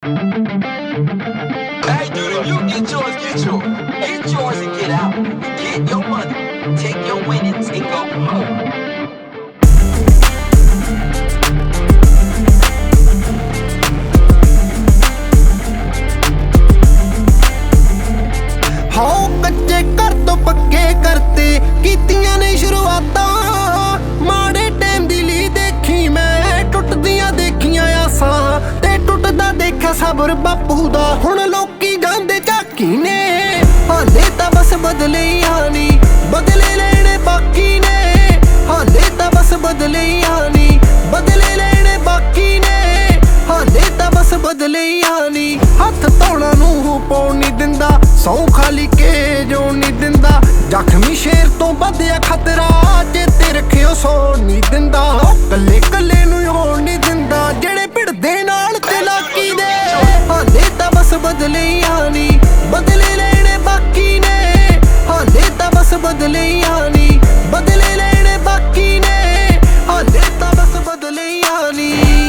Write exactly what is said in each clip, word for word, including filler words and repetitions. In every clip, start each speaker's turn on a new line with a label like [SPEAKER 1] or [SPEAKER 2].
[SPEAKER 1] Hey, dude, if you get yours, get yours. Get yours and get out. Get your money. Take your winnings and go home.
[SPEAKER 2] हाओ कच्चे कर तो पक्के करते कीतियां ने शुरुआतां माड़े टाइम दी ली देखी मैं टुटदियां देखियां आसां ते टुटदा देखा सबर बापू दा हुण लोकी जांदे झाकी ने हाले तां बस बदले आनी बदले लेने बाकी ने हाले तां बस बदले आनी बदले लेने बाकी ने हाले तां बस बदले आनी हथ धौणा नूं पाउण नहीं दिंदा सौ खाली के जो नहीं दिंदा जख्मी शेर तो बधिया खतरा चेते रखियो सौ नहीं दिंदा कल्ले कल्ले नूं होण नहीं दिंदा जेड़े भिड़दे नाल चलाकी दे हाले तां बस बदले आनी बदले लेने बाकी ने हाले तां बस बदले आनी बदले लेने बाकी ने हाले तां बस बदले आनी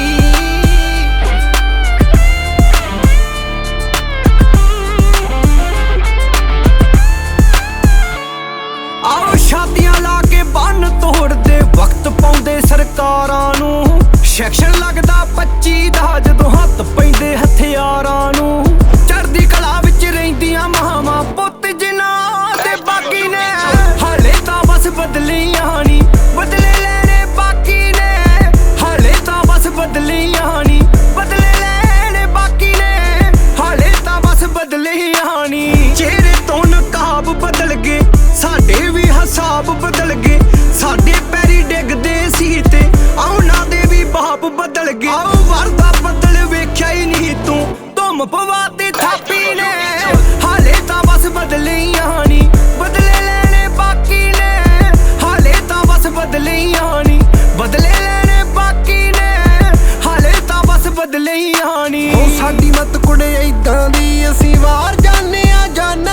[SPEAKER 2] छातियां ला के बन तोड़दे वक्त पाउंदे सरकारां नूं सैक्शन लगदा पच्ची दा जदों हत्थ पैंदे हथियारां नूं चढ़दी कला विच रहिंदियां मावां पुੱਤ जिन्हां ते बाकी ने हाले तां बस बदलियां नी बदले लेने बाकी ने हाले तां बस बदलियां नी बदले लेने बाकी ने हाले तां बस बदलियां नी चेहरे तो नकाब बदल गए साडे भी हिसाब बदल गए साडे पैरी डिगदे सी ते औना दे भी बाप बदल गए आओ वरदा बदल वेख्या ही नहीं तू धुम पवाती थापी ने हाले तां बस बदलियां नी बदले लेने बाकी ने हाले तां बस बदलियां नी बदले लेने बाकी ने हाले तां बस बदलियां नी ओ साडी मत कुड़े इदां दी असीं वार जाने आ जाना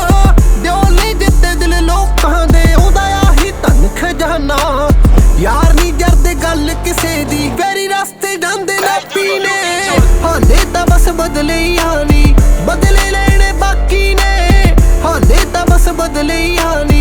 [SPEAKER 2] खजाना यार नी जरदे गल किसे दी वेरी रास्ते जांदे नापी ने हाले तां बस बदले आनी बदले लेने बाकी ने हाले तां बस बदले आनी